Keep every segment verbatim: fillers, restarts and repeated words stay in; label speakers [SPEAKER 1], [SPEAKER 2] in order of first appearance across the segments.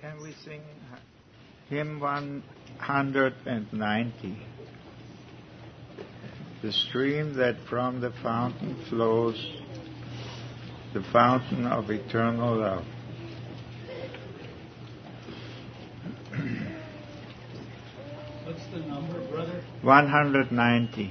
[SPEAKER 1] can we sing hymn one hundred ninety? The stream that from the fountain flows, the fountain of eternal love.
[SPEAKER 2] What's the number, brother?
[SPEAKER 1] one hundred ninety.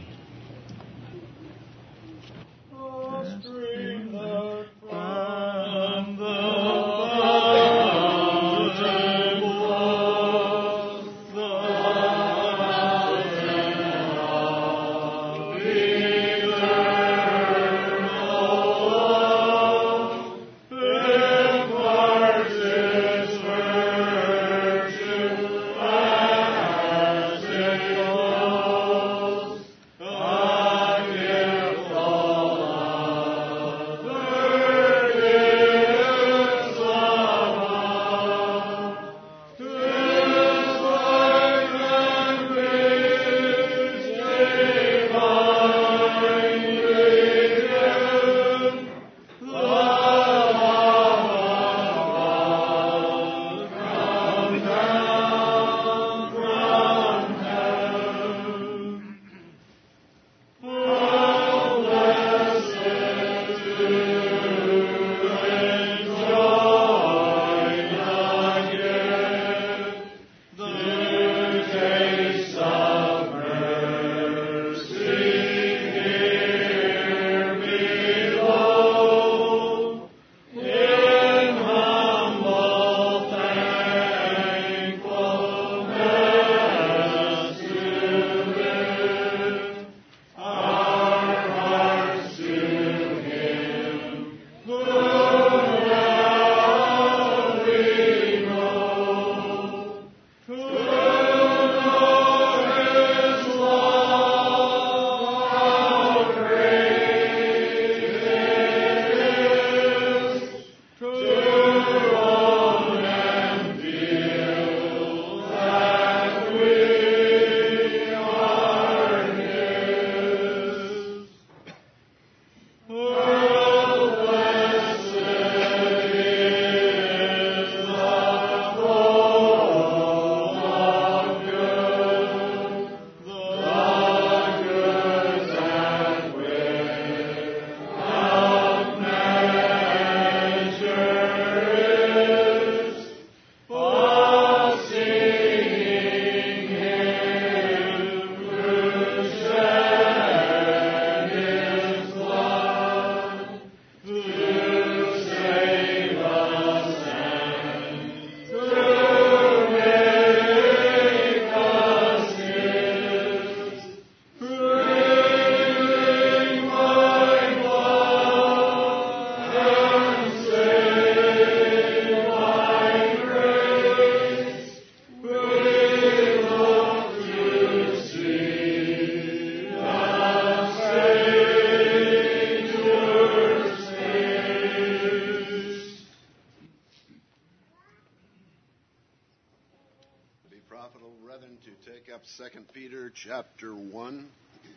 [SPEAKER 3] Second Peter chapter one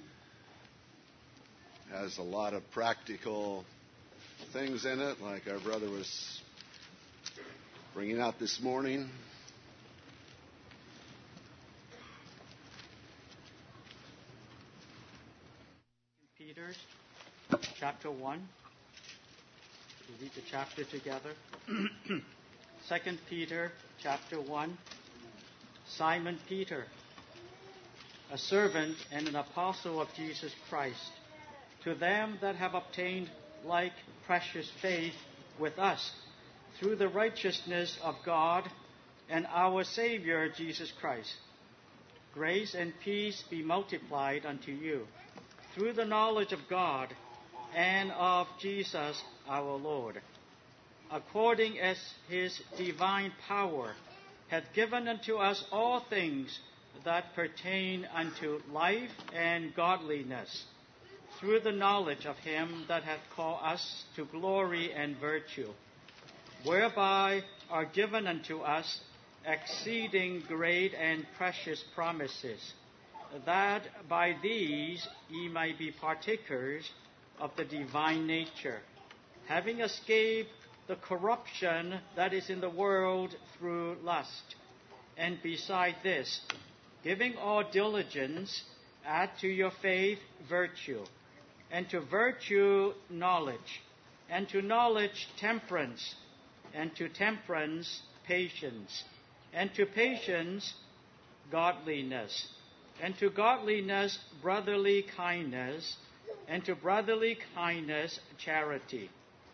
[SPEAKER 3] has a lot of practical things in it, like our brother was bringing out this morning.
[SPEAKER 2] Peter chapter one. We read the chapter together. Second Peter chapter one. Simon Peter, a servant and an apostle of Jesus Christ, to them that have obtained like precious faith with us, through the righteousness of God and our Savior Jesus Christ. Grace and peace be multiplied unto you, through the knowledge of God and of Jesus our Lord, according as his divine power hath given unto us all things that pertain unto life and godliness, through the knowledge of him that hath called us to glory and virtue, whereby are given unto us exceeding great and precious promises, that by these ye might be partakers of the divine nature, having escaped the corruption that is in the world through lust. lust. And beside this, giving all diligence, add to your faith virtue, and to virtue knowledge, and to knowledge temperance, and to temperance patience, and to patience godliness, and to godliness brotherly kindness, and to brotherly kindness charity.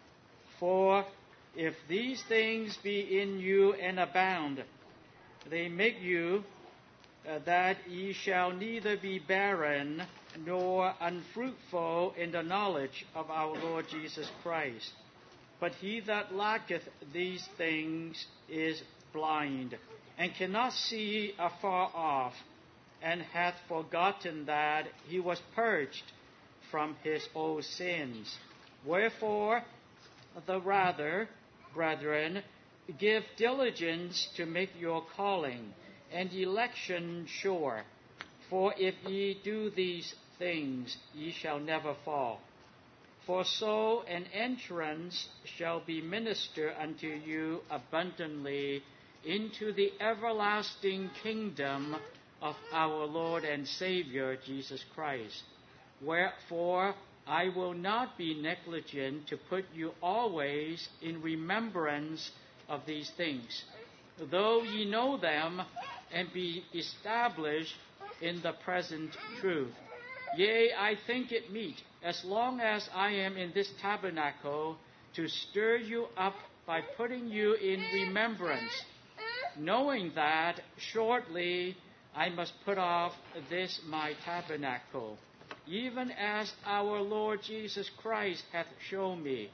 [SPEAKER 2] For if these things be in you and abound, they make you uh, that ye shall neither be barren nor unfruitful in the knowledge of our Lord Jesus Christ. But he that lacketh these things is blind, and cannot see afar off, and hath forgotten that he was purged from his old sins. Wherefore, the rather, brethren, give diligence to make your calling and election sure. For if ye do these things, ye shall never fall. For so an entrance shall be ministered unto you abundantly into the everlasting kingdom of our Lord and Savior Jesus Christ. Wherefore I will not be negligent to put you always in remembrance of these things, though ye know them and be established in the present truth. Yea, I think it meet, as long as I am in this tabernacle, to stir you up by putting you in remembrance, knowing that shortly I must put off this my tabernacle, even as our Lord Jesus Christ hath shown me.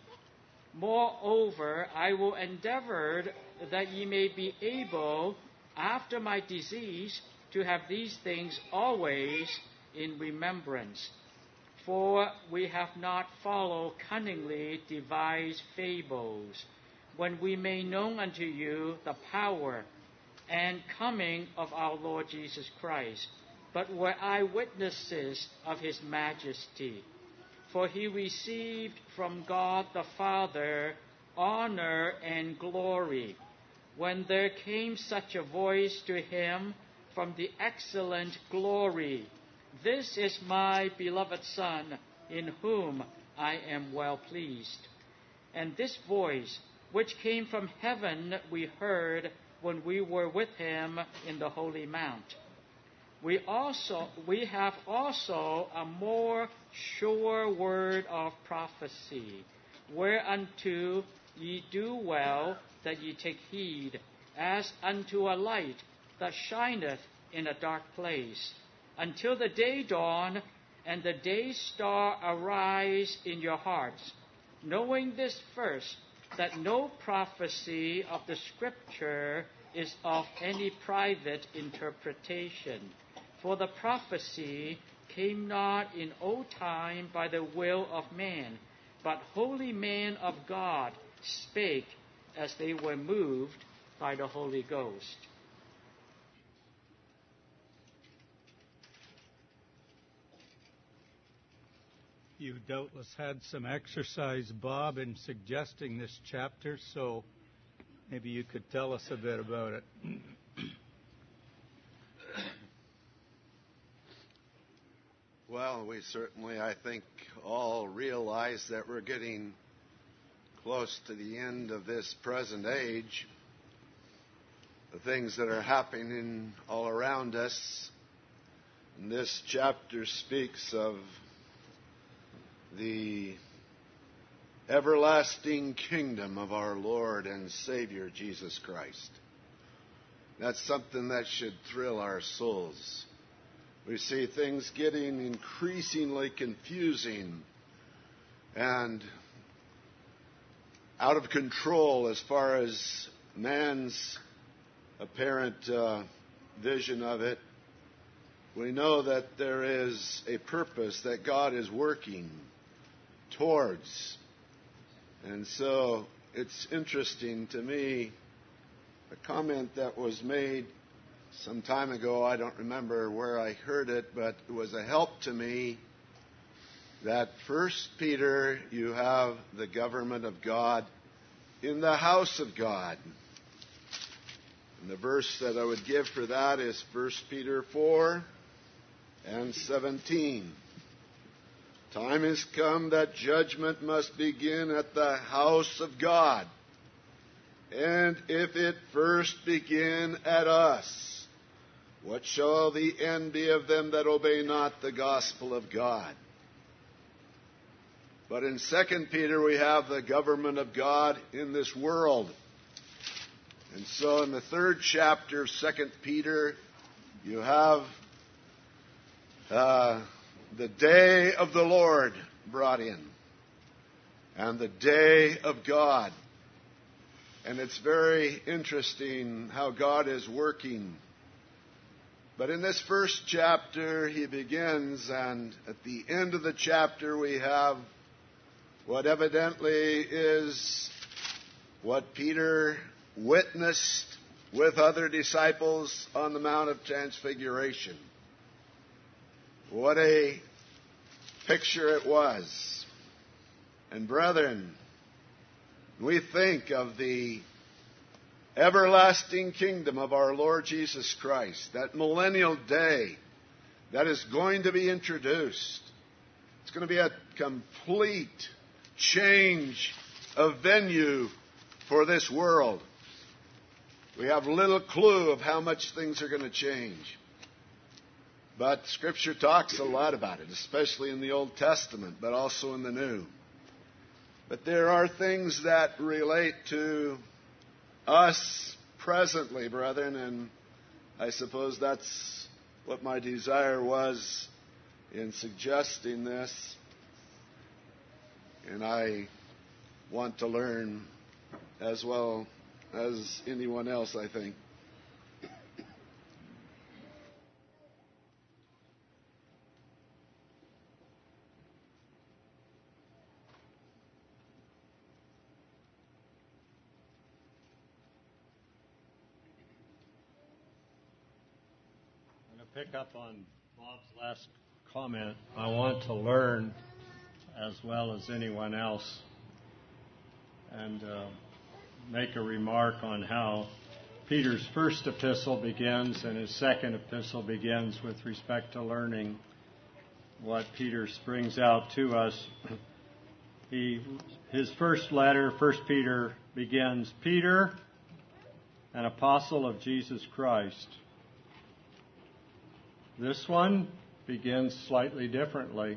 [SPEAKER 2] Moreover, I will endeavor that ye may be able, after my decease, to have these things always in remembrance. For we have not followed cunningly devised fables, when we made known unto you the power and coming of our Lord Jesus Christ, but were eyewitnesses of his majesty. For he received from God the Father honor and glory, when there came such a voice to him from the excellent glory, This is my beloved Son, in whom I am well pleased. And this voice, which came from heaven, we heard when we were with him in the holy mount. We also we have also a more sure word of prophecy, whereunto ye do well that ye take heed, as unto a light that shineth in a dark place, until the day dawn and the day star arise in your hearts, knowing this first, that no prophecy of the Scripture is of any private interpretation. For the prophecy came not in old time by the will of man, but holy men of God spake as they were moved by the Holy Ghost.
[SPEAKER 4] You doubtless had some exercise, Bob, in suggesting this chapter, so maybe you could tell us a bit about it.
[SPEAKER 3] Well, we certainly, I think, all realize that we're getting close to the end of this present age. The things that are happening all around us. And this chapter speaks of the everlasting kingdom of our Lord and Savior Jesus Christ. That's something that should thrill our souls. We see things getting increasingly confusing and out of control as far as man's apparent uh, vision of it. We know that there is a purpose that God is working towards. And so it's interesting to me, a comment that was made some time ago, I don't remember where I heard it, but it was a help to me, that First Peter, you have the government of God in the house of God. And the verse that I would give for that is First Peter four and seventeen. Time has come that judgment must begin at the house of God. And if it first begin at us, what shall the end be of them that obey not the gospel of God? But in Second Peter we have the government of God in this world. And so in the third chapter of Second Peter, you have uh, the day of the Lord brought in, and the day of God. And it's very interesting how God is working. But in this first chapter, he begins, and at the end of the chapter, we have what evidently is what Peter witnessed with other disciples on the Mount of Transfiguration. What a picture it was. And brethren, we think of the everlasting kingdom of our Lord Jesus Christ, that millennial day that is going to be introduced. It's going to be a complete change of venue for this world. We have little clue of how much things are going to change. But Scripture talks a lot about it, especially in the Old Testament, but also in the New. But there are things that relate to us presently, brethren, and I suppose that's what my desire was in suggesting this. And I want to learn as well as anyone else, I think.
[SPEAKER 5] Pick up on Bob's last comment. I want to learn as well as anyone else, and uh, make a remark on how Peter's first epistle begins and his second epistle begins with respect to learning what Peter brings out to us. He, his first letter, First Peter, begins, Peter, an apostle of Jesus Christ. This one begins slightly differently.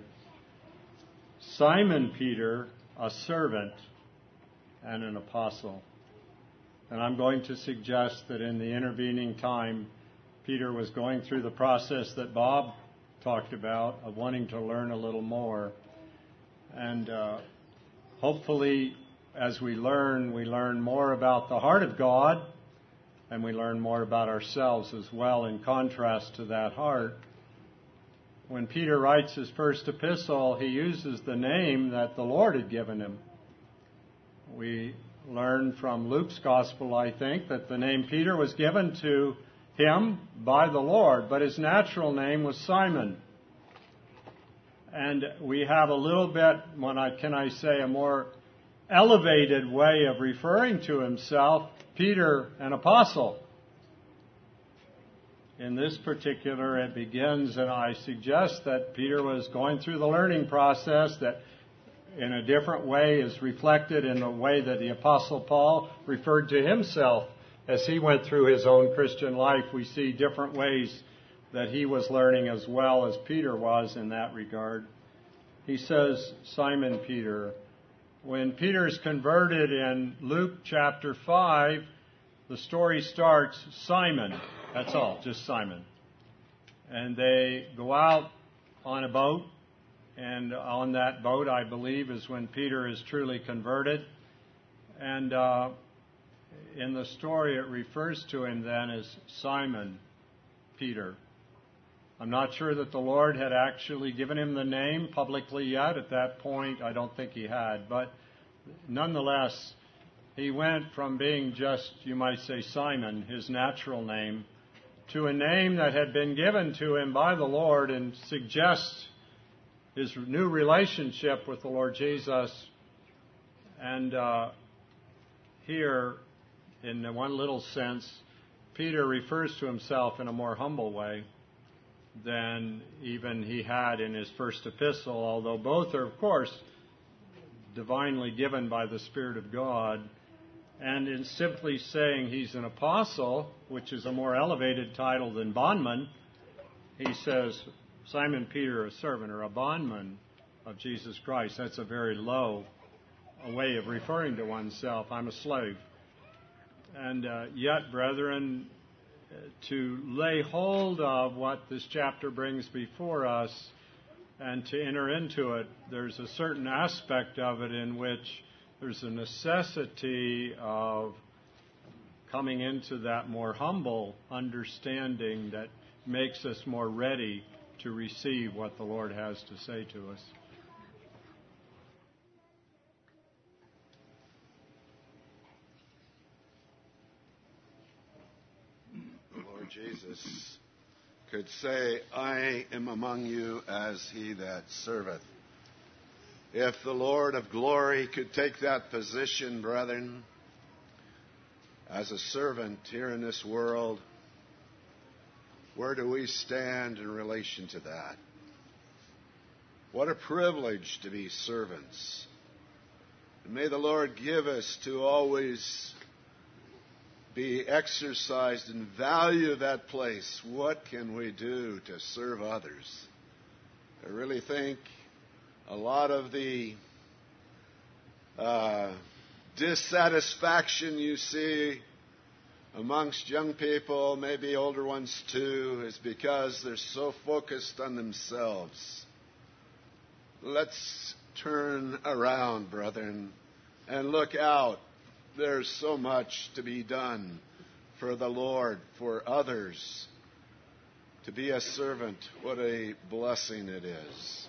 [SPEAKER 5] Simon Peter, a servant and an apostle. And I'm going to suggest that in the intervening time, Peter was going through the process that Bob talked about of wanting to learn a little more. And uh, hopefully, as we learn, we learn more about the heart of God, and we learn more about ourselves as well in contrast to that heart. When Peter writes his first epistle, he uses the name that the Lord had given him. We learn from Luke's gospel, I think, that the name Peter was given to him by the Lord, but his natural name was Simon. And we have a little bit, when I, can I say, a more elevated way of referring to himself, Peter, an apostle. In this particular, it begins, and I suggest that Peter was going through the learning process that in a different way is reflected in the way that the Apostle Paul referred to himself as he went through his own Christian life. We see different ways that he was learning as well as Peter was in that regard. He says, Simon Peter. When Peter is converted in Luke chapter five, the story starts, Simon. That's all, just Simon. And they go out on a boat, and on that boat, I believe, is when Peter is truly converted. And uh, in the story, it refers to him then as Simon Peter. I'm not sure that the Lord had actually given him the name publicly yet. At that point, I don't think he had. But nonetheless, he went from being just, you might say, Simon, his natural name, to a name that had been given to him by the Lord and suggests his new relationship with the Lord Jesus. And uh, here, in one little sense, Peter refers to himself in a more humble way than even he had in his first epistle, although both are, of course, divinely given by the Spirit of God. And in simply saying he's an apostle, which is a more elevated title than bondman, he says, Simon Peter, a servant or a bondman of Jesus Christ. That's a very low way of referring to oneself. I'm a slave. And uh, yet, brethren, to lay hold of what this chapter brings before us and to enter into it, there's a certain aspect of it in which there's a necessity of coming into that more humble understanding that makes us more ready to receive what the Lord has to say to us.
[SPEAKER 3] Lord Jesus could say, I am among you as he that serveth. If the Lord of glory could take that position, brethren, as a servant here in this world, where do we stand in relation to that? What a privilege to be servants. And may the Lord give us to always be exercised and value that place. What can we do to serve others? I really think a lot of the uh, dissatisfaction you see amongst young people, maybe older ones too, is because they're so focused on themselves. Let's turn around, brethren, and look out. There's so much to be done for the Lord, for others. To be a servant, what a blessing it is.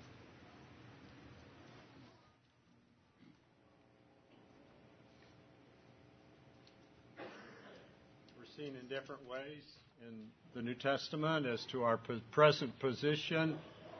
[SPEAKER 5] We're seen in different ways in the New Testament as to our present position.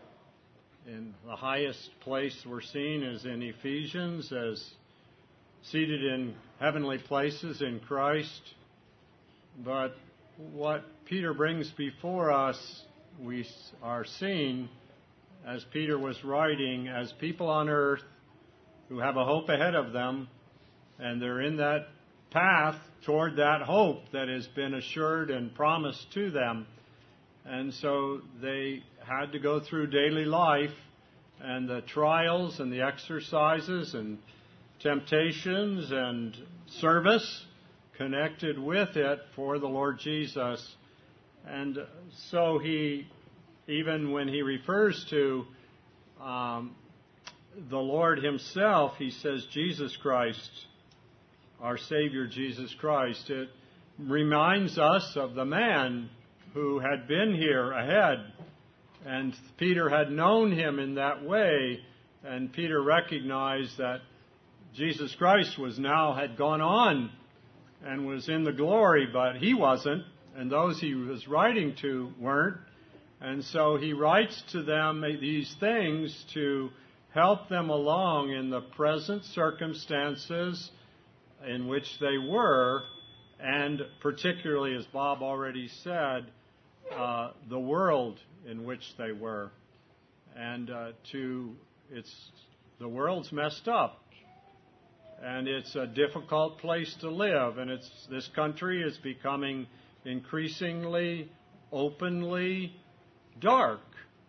[SPEAKER 5] In the highest place we're seen is in Ephesians as seated in heavenly places in Christ. But what Peter brings before us, we are seen, as Peter was writing, as people on earth who have a hope ahead of them, and they're in that path toward that hope that has been assured and promised to them. And so they had to go through daily life and the trials and the exercises and temptations and service connected with it for the Lord Jesus. And so he, even when he refers to um, the Lord himself, he says Jesus Christ, our Savior Jesus Christ. It reminds us of the man who had been here ahead, and Peter had known him in that way, and Peter recognized that Jesus Christ was now, had gone on and was in the glory, but he wasn't, and those he was writing to weren't. And so he writes to them these things to help them along in the present circumstances in which they were, and particularly, as Bob already said, uh, the world in which they were. And uh, to, it's, the world's messed up. And it's a difficult place to live. And it's, this country is becoming increasingly, openly dark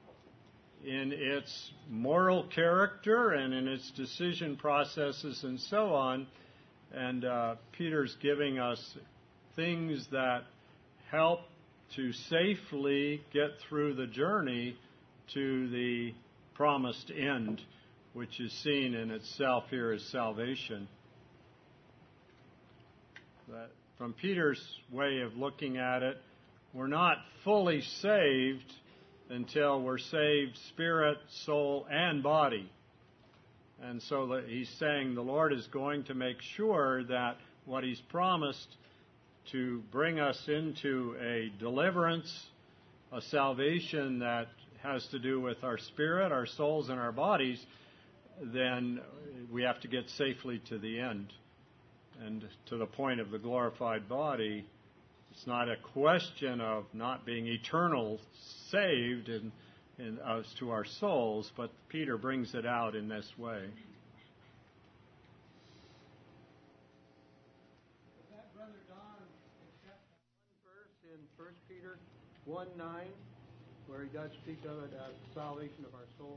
[SPEAKER 5] in its moral character and in its decision processes and so on. And uh, Peter's giving us things that help to safely get through the journey to the promised end, which is seen in itself here as salvation. That from Peter's way of looking at it, we're not fully saved until we're saved spirit, soul, and body. And so he's saying the Lord is going to make sure that what he's promised to bring us into a deliverance, a salvation that has to do with our spirit, our souls, and our bodies, then we have to get safely to the end and to the point of the glorified body It's not a question of not being eternal saved and, and as to our souls, but Peter brings it out in this way.
[SPEAKER 6] That Brother Don accept that one verse in First Peter one nine, where he does speak of it as the salvation of our soul?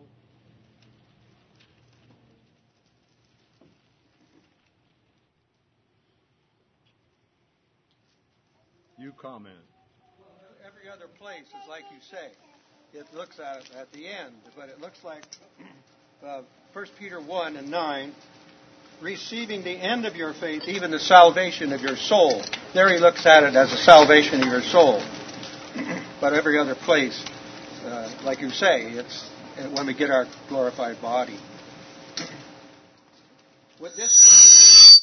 [SPEAKER 5] You comment.
[SPEAKER 6] Well, every other place is like you say. It looks at it at the end, but it looks like uh, First Peter one and nine, receiving the end of your faith, even the salvation of your soul. There he looks at it as the salvation of your soul. But every other place, uh, like you say, it's when we get our glorified body. Would this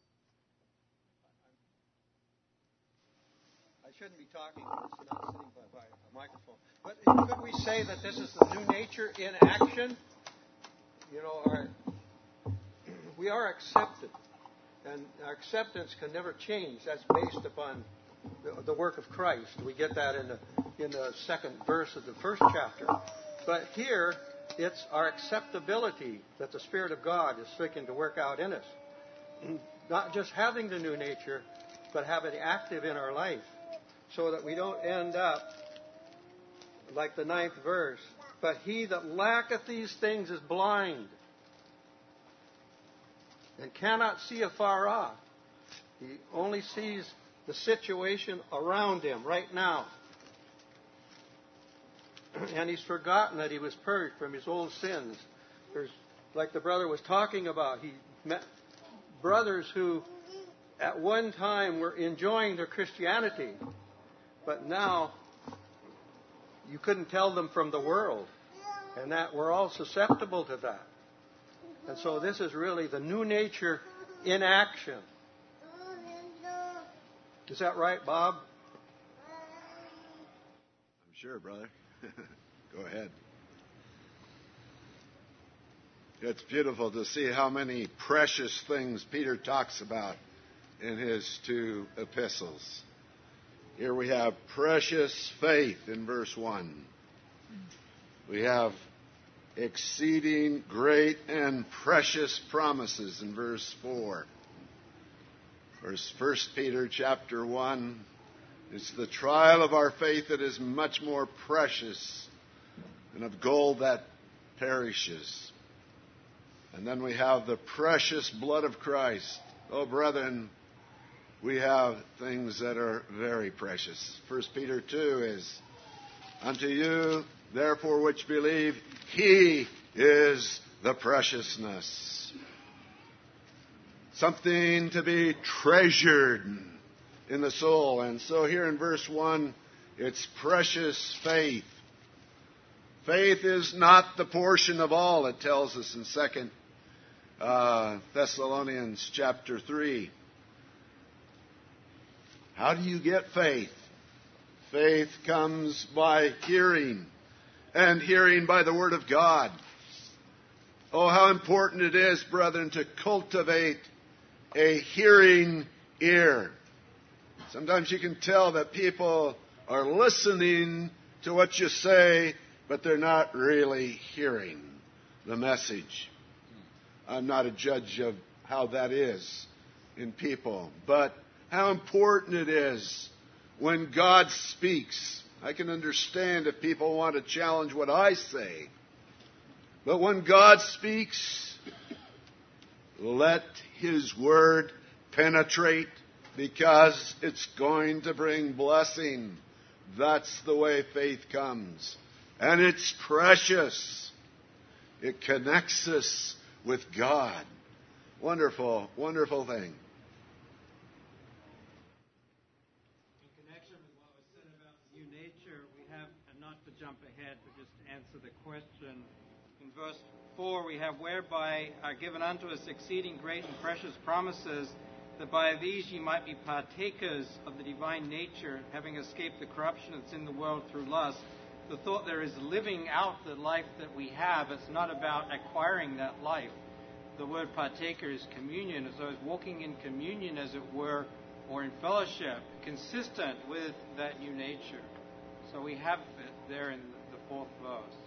[SPEAKER 6] I shouldn't be talking, I'm not sitting by, by a microphone. But could we say that this is the new nature in action? You know, our, we are accepted, and our acceptance can never change. That's based upon the, the work of Christ. We get that in the in the second verse of the first chapter. But here, it's our acceptability that the Spirit of God is seeking to work out in us. Not just having the new nature, but having it active in our life, so that we don't end up like the ninth verse. But he that lacketh these things is blind, and cannot see afar off. He only sees the situation around him right now. And he's forgotten that he was purged from his old sins. There's, like the brother was talking about, he met brothers who at one time were enjoying their Christianity, but now you couldn't tell them from the world. And that we're all susceptible to that. And so this is really the new nature in action. Is that right, Bob?
[SPEAKER 3] I'm sure, brother. Go ahead. It's beautiful to see how many precious things Peter talks about in his two epistles. Here we have precious faith in verse one. We have exceeding great and precious promises in verse four. First Peter chapter one, it's the trial of our faith that is much more precious than of gold that perishes. And then we have the precious blood of Christ. Oh, brethren, we have things that are very precious. First Peter two is, unto you, therefore, which believe, he is the preciousness. Something to be treasured in the soul. And so here in verse one, it's precious faith. Faith is not the portion of all, it tells us in Second uh, Thessalonians chapter three. How do you get faith? Faith comes by hearing, and hearing by the Word of God. Oh, how important it is, brethren, to cultivate a hearing ear. Sometimes you can tell that people are listening to what you say, but they're not really hearing the message. I'm not a judge of how that is in people, but how important it is when God speaks. I can understand if people want to challenge what I say, but when God speaks, let His Word penetrate, because it's going to bring blessing. That's the way faith comes. And it's precious. It connects us with God. Wonderful, wonderful thing.
[SPEAKER 2] In connection with what was said about the new nature, we have, and not to jump ahead, but just to answer the question. In verse four, we have, whereby are given unto us exceeding great and precious promises, that by these ye might be partakers of the divine nature, having escaped the corruption that's in the world through lust. The thought there is living out the life that we have. It's not about acquiring that life. The word partaker is communion, as though it's walking in communion, as it were,
[SPEAKER 7] or in fellowship, consistent with that new nature. So we have it there in the fourth verse.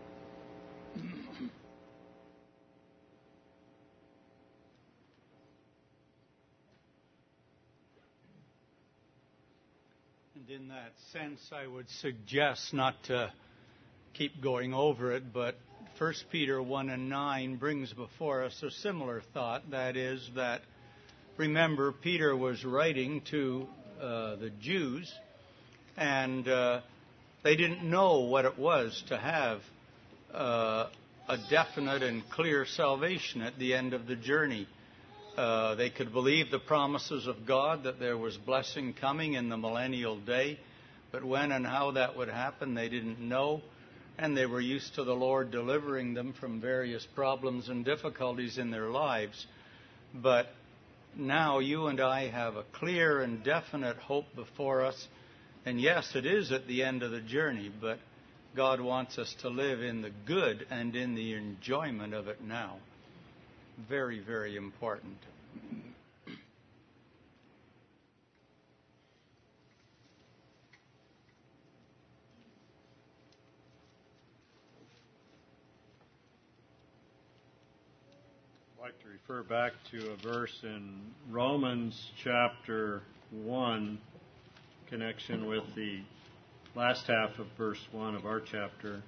[SPEAKER 4] And in that sense, I would suggest not to keep going over it, but First Peter one and nine brings before us a similar thought. That is that, remember, Peter was writing to uh, the Jews, and uh, they didn't know what it was to have uh, a definite and clear salvation at the end of the journey. Uh, they could believe the promises of God that there was blessing coming in the millennial day, but when and how that would happen, they didn't know. And they were used to the Lord delivering them from various problems and difficulties in their lives. But now you and I have a clear and definite hope before us. And yes, it is at the end of the journey, but God wants us to live in the good and in the enjoyment of it now. Very, very important.
[SPEAKER 5] I'd like to refer back to a verse in Romans chapter one, connection with the last half of verse one of our chapter.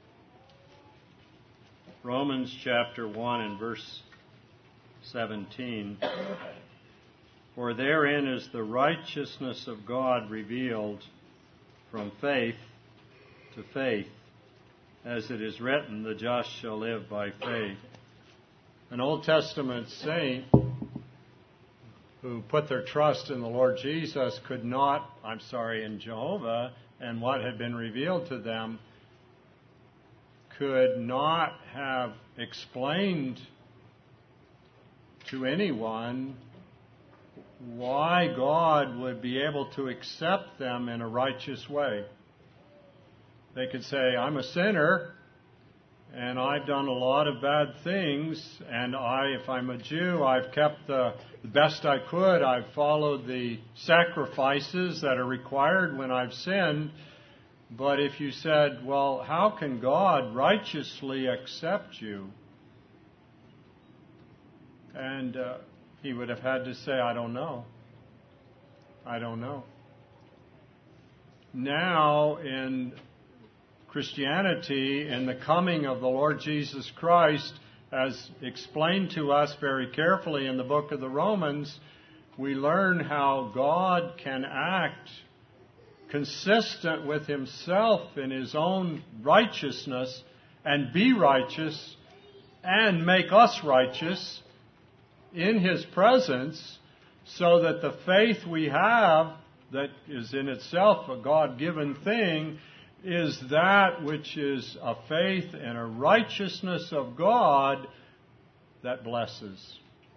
[SPEAKER 5] Romans chapter one and verse seventeen. For therein is the righteousness of God revealed from faith to faith, as it is written, the just shall live by faith. An Old Testament saint who put their trust in the Lord Jesus could not, I'm sorry, in Jehovah and what had been revealed to them, could not have explained to anyone why God would be able to accept them in a righteous way. They could say, I'm a sinner, and I've done a lot of bad things, and I, if I'm a Jew, I've kept the, the best I could. I've followed the sacrifices that are required when I've sinned. But if you said, well, how can God righteously accept you? And uh, he would have had to say, I don't know. I don't know. Now, in Christianity, in the coming of the Lord Jesus Christ, as explained to us very carefully in the book of the Romans, we learn how God can act consistent with himself in his own righteousness and be righteous and make us righteous in his presence, so that the faith we have, that is in itself a God-given thing, is that which is a faith and a righteousness of God that blesses.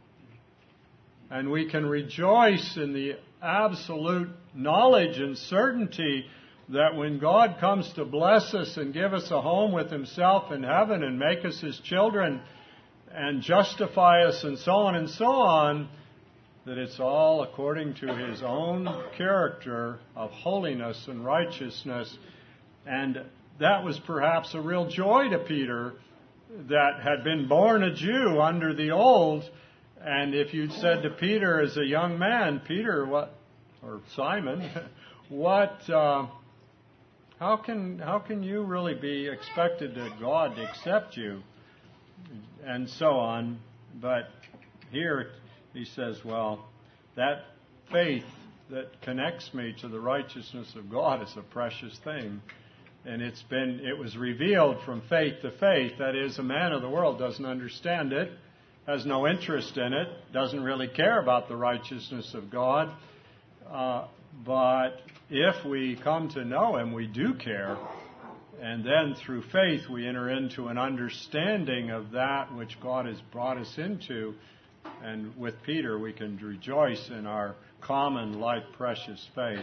[SPEAKER 5] And we can rejoice in the absolute knowledge and certainty that when God comes to bless us and give us a home with himself in heaven and make us his children and justify us and so on and so on, that it's all according to his own character of holiness and righteousness. And that was perhaps a real joy to Peter, that had been born a Jew under the old. And if you'd said to Peter as a young man, Peter, what, or Simon, what, uh, how can how can you really be expected to God to accept you, and so on? But here he says, well, that faith that connects me to the righteousness of God is a precious thing. And it's been, it was revealed from faith to faith. That is, a man of the world doesn't understand it, has no interest in it, doesn't really care about the righteousness of God. Uh, but if we come to know him, we do care. And then through faith, we enter into an understanding of that which God has brought us into. And with Peter, we can rejoice in our common, like, precious faith.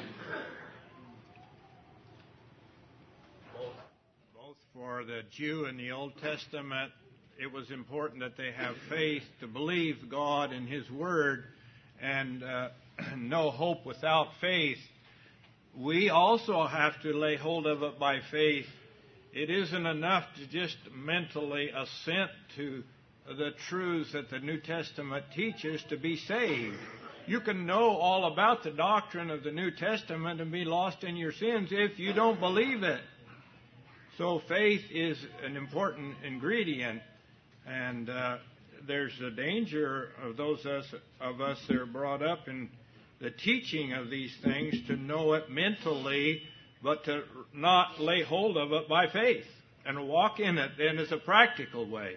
[SPEAKER 1] For the Jew in the Old Testament, it was important that they have faith to believe God and his word. And uh,
[SPEAKER 8] no hope without faith, we also have to lay hold of it by faith. It isn't enough to just mentally assent to the truths that the New Testament teaches to be saved. You can know all about the doctrine of the New Testament and be lost in your sins if you don't believe it. So faith is an important ingredient, and uh, there's a danger of those us, of us that are brought up in the teaching of these things to know it mentally, but to not lay hold of it by faith and walk in it then as a practical way.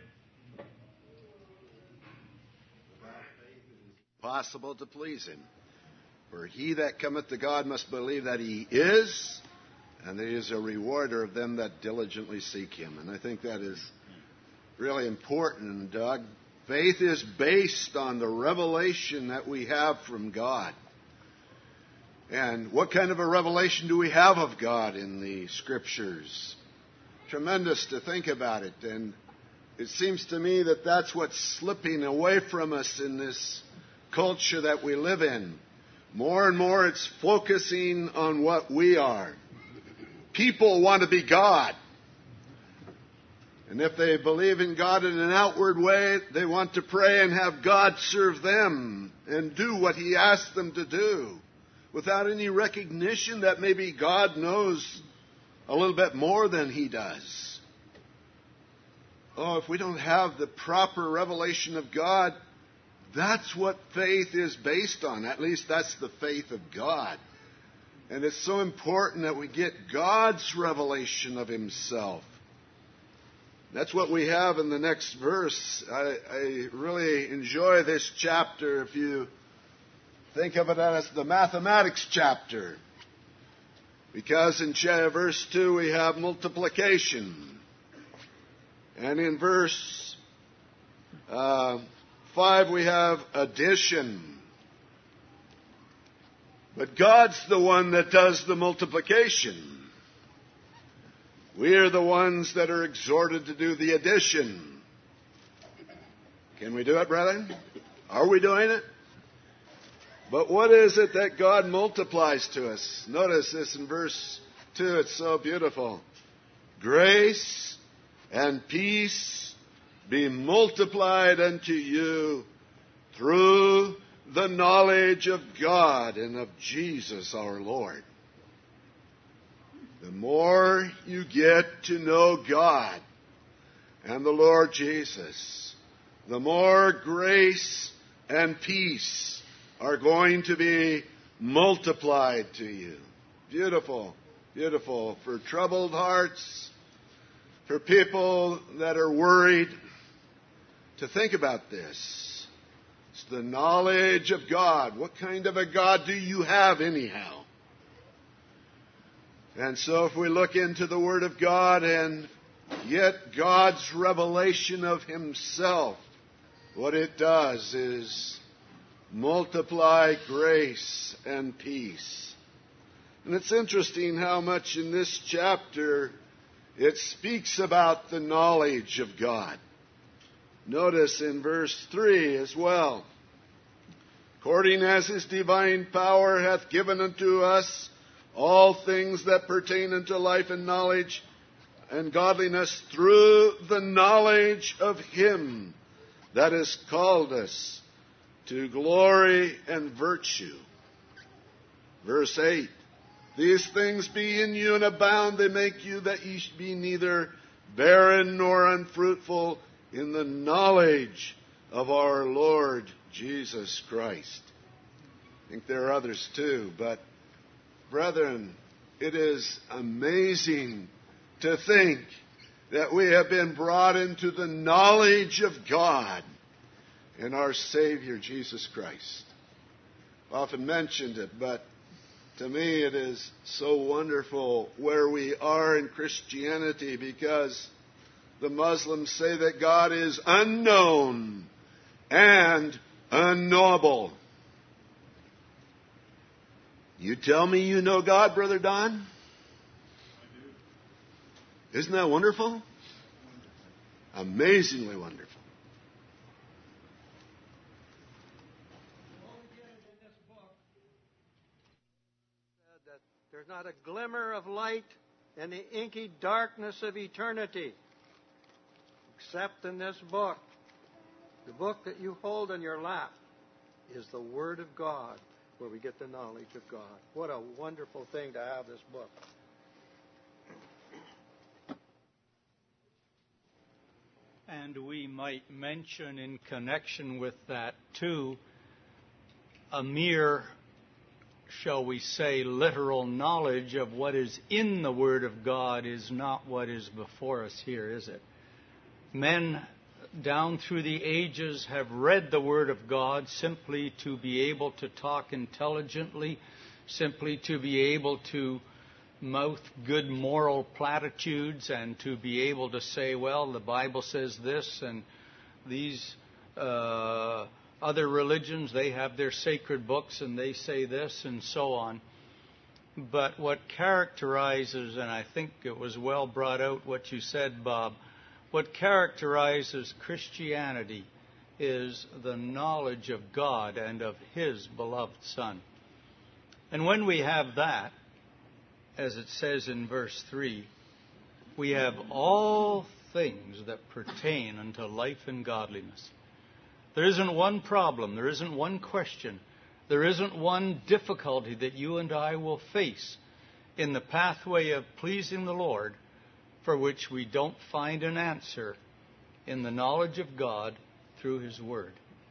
[SPEAKER 3] Possible to please him. For he that cometh to God must believe that he is, and that he is a rewarder of them that diligently seek him. And I think that is really important, Doug. Faith is based on the revelation that we have from God. And what kind of a revelation do we have of God in the Scriptures? Tremendous to think about it. And it seems to me that that's what's slipping away from us in this culture that we live in. More and more it's focusing on what we are. People want to be God. And if they believe in God in an outward way, they want to pray and have God serve them and do what he asks them to do, without any recognition that maybe God knows a little bit more than he does. Oh, if we don't have the proper revelation of God, that's what faith is based on. At least that's the faith of God. And it's so important that we get God's revelation of himself. That's what we have in the next verse. I, I really enjoy this chapter if you think of it as the mathematics chapter. Because in verse two we have multiplication. And in verse uh, five we have addition. But God's the one that does the multiplication. We are the ones that are exhorted to do the addition. Can we do it, brethren? Are we doing it? But what is it that God multiplies to us? Notice this in verse two. It's so beautiful. Grace and peace be multiplied unto you through the knowledge of God and of Jesus our Lord. The more you get to know God and the Lord Jesus, the more grace and peace are going to be multiplied to you. Beautiful, beautiful. For troubled hearts, for people that are worried, to think about this. It's the knowledge of God. What kind of a God do you have anyhow? And so if we look into the Word of God and get God's revelation of himself, what it does is multiply grace and peace. And it's interesting how much in this chapter it speaks about the knowledge of God. Notice in verse three as well. According as his divine power hath given unto us all things that pertain unto life and knowledge and godliness through the knowledge of him that has called us to glory and virtue. Verse eight. These things be in you and abound, they make you that ye be neither barren nor unfruitful in the knowledge of our Lord Jesus Christ. I think there are others too, but brethren, it is amazing to think that we have been brought into the knowledge of God in our Savior Jesus Christ. I've often mentioned it, but to me it is so wonderful where we are in Christianity, because the Muslims say that God is unknown and unknowable. You tell me you know God, Brother Don? I do. Isn't that wonderful? Amazingly wonderful.
[SPEAKER 6] All we get in this book There's not a glimmer of light in the inky darkness of eternity, except in this book. The book that you hold in your lap is the Word of God, where we get the knowledge of God. What a wonderful thing to have this book.
[SPEAKER 4] And we might mention in connection with that, too, a mere, shall we say, literal knowledge of what is in the Word of God is not what is before us here, is it? Men down through the ages have read the Word of God simply to be able to talk intelligently, simply to be able to mouth good moral platitudes and to be able to say, well, the Bible says this, and these uh, other religions, they have their sacred books and they say this, and so on. But what characterizes, and I think it was well brought out what you said, Bob, what characterizes Christianity is the knowledge of God and of His beloved Son. And when we have that, as it says in verse three, we have all things that pertain unto life and godliness. There isn't one problem, there isn't one question, there isn't one difficulty that you and I will face in the pathway of pleasing the Lord for which we don't find an answer in the knowledge of God through His Word.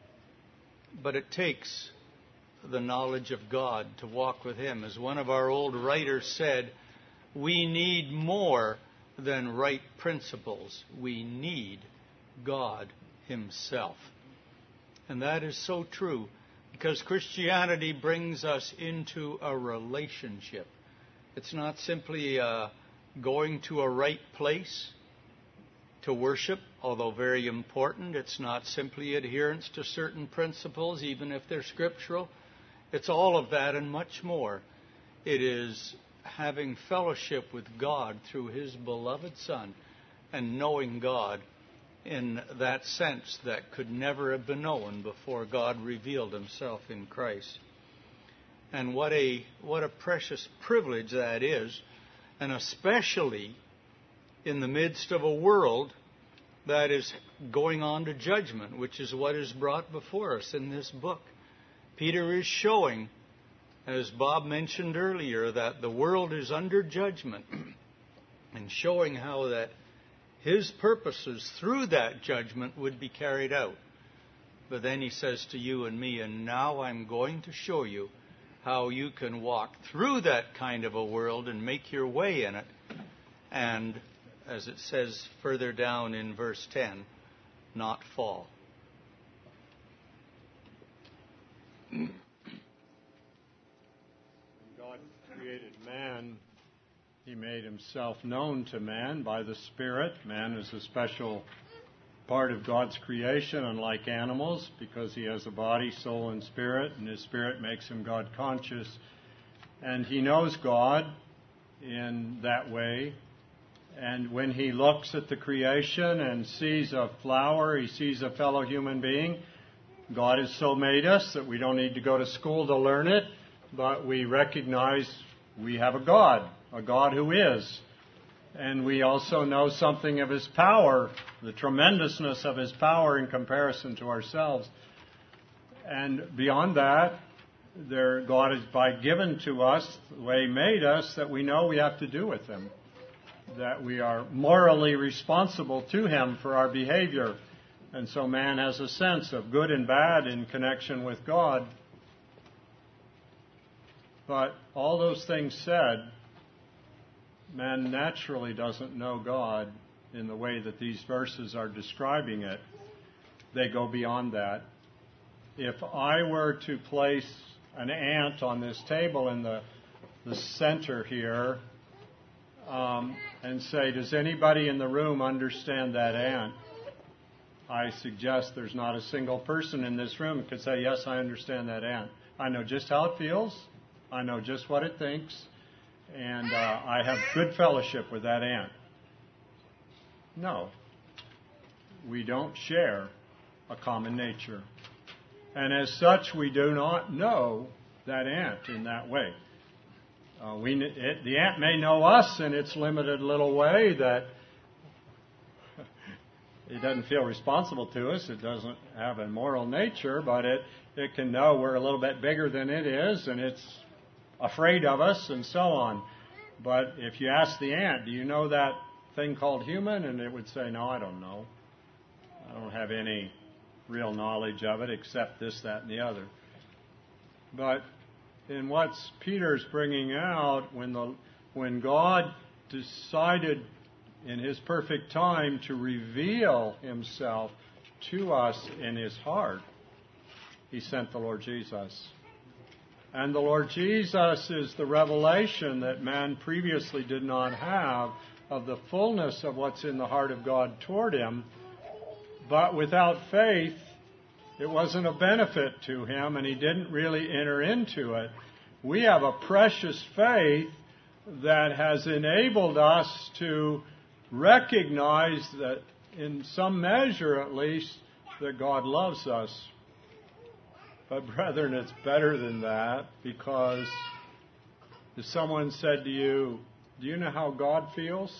[SPEAKER 4] But it takes the knowledge of God to walk with Him. As one of our old writers said, we need more than right principles. We need God Himself. And that is so true, because Christianity brings us into a relationship. It's not simply uh, going to a right place to worship, although very important. It's not simply adherence to certain principles, even if they're scriptural. It's all of that and much more. It is having fellowship with God through His beloved Son and knowing God in that sense that could never have been known before God revealed Himself in Christ. And what a what a precious privilege that is, and especially in the midst of a world that is going on to judgment, which is what is brought before us in this book. Peter is showing, as Bob mentioned earlier, that the world is under judgment, and showing how that His purposes through that judgment would be carried out. But then he says to you and me, and now I'm going to show you how you can walk through that kind of a world and make your way in it. And, as it says further down in verse ten, not fall.
[SPEAKER 5] When God created man, He made Himself known to man by the Spirit. Man is a special part of God's creation, unlike animals, because he has a body, soul, and spirit, and his spirit makes him God conscious. And he knows God in that way. And when he looks at the creation and sees a flower, he sees a fellow human being. God has so made us that we don't need to go to school to learn it, but we recognize we have a God, a God who is. And we also know something of His power, the tremendousness of His power in comparison to ourselves. And beyond that, there, God has by given to us the way He made us that we know we have to do with Him, that we are morally responsible to Him for our behavior. And so man has a sense of good and bad in connection with God. But all those things said, man naturally doesn't know God in the way that these verses are describing it. They go beyond that. If I were to place an ant on this table in the, the center here um, and say, does anybody in the room understand that ant? I suggest there's not a single person in this room who could say, yes, I understand that ant. I know just how it feels. I know just what it thinks. And uh, I have good fellowship with that ant. No. We don't share a common nature. And as such, we do not know that ant in that way. Uh, we, it, the ant may know us in its limited little way that it doesn't feel responsible to us. It doesn't have a moral nature, but it, it can know we're a little bit bigger than it is, and it's afraid of us, and so on. But if you ask the ant, do you know that thing called human? And it would say, no, I don't know. I don't have any real knowledge of it except this, that, and the other. But in what Peter's bringing out, when the when God decided in His perfect time to reveal Himself to us in His heart, He sent the Lord Jesus. And the Lord Jesus is the revelation that man previously did not have of the fullness of what's in the heart of God toward him. But without faith, it wasn't a benefit to him, and he didn't really enter into it. We have a precious faith that has enabled us to recognize that, in some measure at least, that God loves us. But brethren, it's better than that, because if someone said to you, do you know how God feels?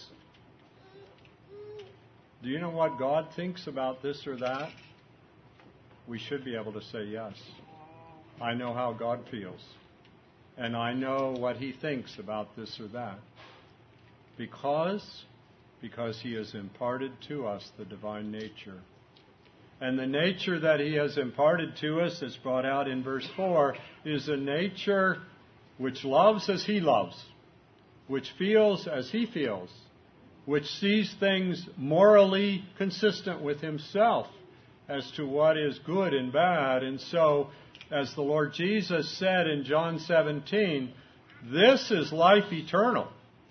[SPEAKER 5] Do you know what God thinks about this or that? We should be able to say yes. I know how God feels. And I know what He thinks about this or that. Because, because He has imparted to us the divine nature. And the nature that He has imparted to us, as brought out in verse four, is a nature which loves as He loves, which feels as He feels, which sees things morally consistent with Himself as to what is good and bad. And so, as the Lord Jesus said in John seventeen, this is life eternal,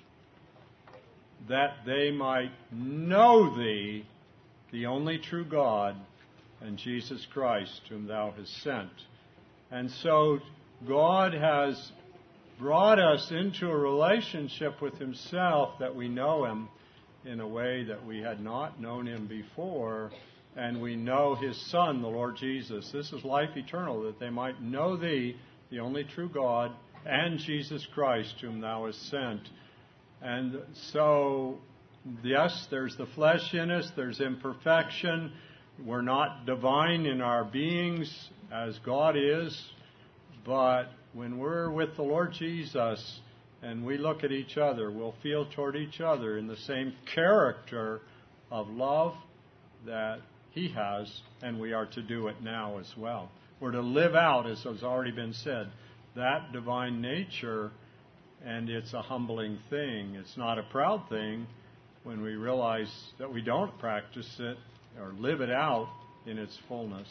[SPEAKER 5] that they might know Thee, the only true God, and Jesus Christ, whom Thou hast sent. And so God has brought us into a relationship with Himself, that we know Him in a way that we had not known Him before, and we know His Son, the Lord Jesus. This is life eternal, that they might know Thee, the only true God, and Jesus Christ, whom Thou hast sent. And so, yes, there's the flesh in us, there's imperfection. We're not divine in our beings as God is, but when we're with the Lord Jesus and we look at each other, we'll feel toward each other in the same character of love that He has, and we are to do it now as well. We're to live out, as has already been said, that divine nature, and it's a humbling thing. It's not a proud thing when we realize that we don't practice it or live it out in its fullness.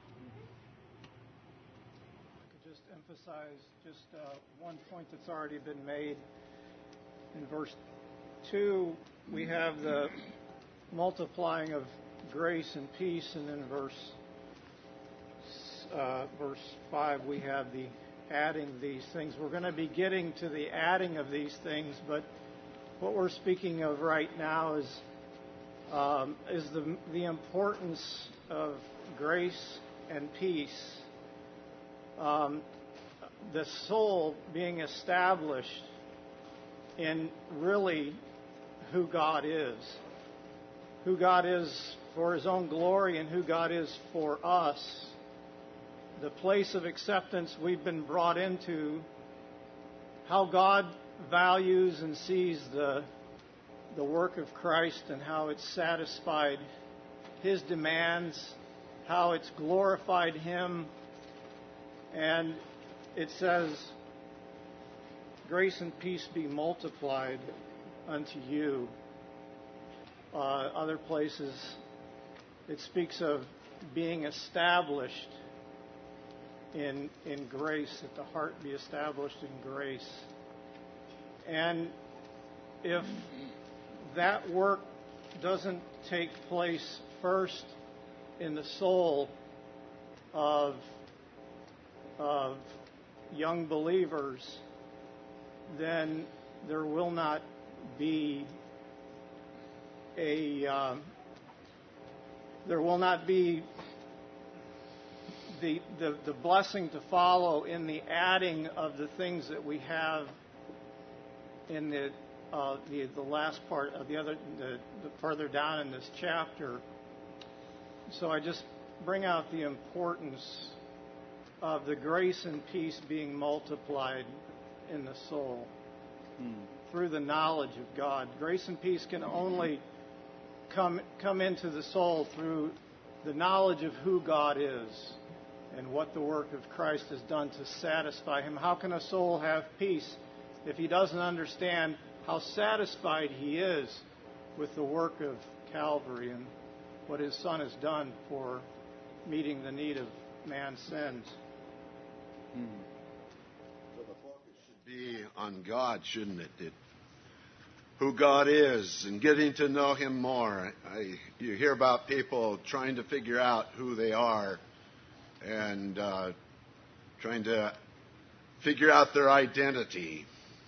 [SPEAKER 6] I could just emphasize just uh, one point that's already been made. In verse two, we have the multiplying of grace and peace, and then verse uh, verse five, we have the adding these things. We're going to be getting to the adding of these things, but what we're speaking of right now is Um, is the, the importance of grace and peace. Um, the soul being established in really who God is. Who God is for His own glory and who God is for us. The place of acceptance we've been brought into. How God values and sees the the work of Christ and how it's satisfied His demands, how it's glorified Him. And it says, grace and peace be multiplied unto you. Uh, other places it speaks of being established in, in grace, that the heart be established in grace. And if that work doesn't take place first in the soul of, of young believers, then there will not be a uh, there will not be the, the the blessing to follow in the adding of the things that we have
[SPEAKER 9] in the uh, the the last part of the other the, the further down in this chapter. So I just bring out the importance of the grace and peace being multiplied in the soul hmm. through the knowledge of God. Grace and peace can only come come into the soul through the knowledge of who God is and what the work of Christ has done to satisfy him. How can a soul have peace if he doesn't understand how satisfied he is with the work of Calvary and what his Son has done for meeting the need of man's sins?
[SPEAKER 3] Hmm. So the focus should be on God, shouldn't it? it? Who God is and getting to know him more. I, you hear about people trying to figure out who they are and uh, trying to figure out their identity.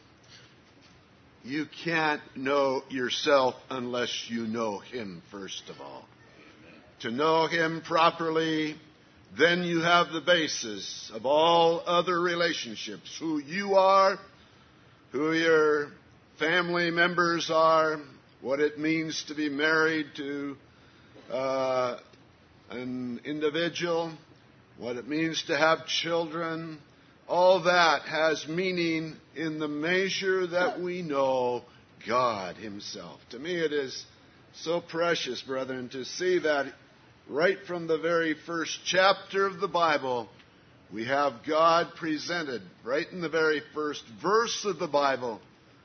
[SPEAKER 3] You can't know yourself unless you know him, first of all. Amen. To know him properly, then you have the basis of all other relationships. Who you are, who your family members are, what it means to be married to uh, an individual, what it means to have children. All that has meaning in the measure that we know God himself. To me it is so precious, brethren, to see that right from the very first chapter of the Bible, we have God presented right in the very first verse of the Bible.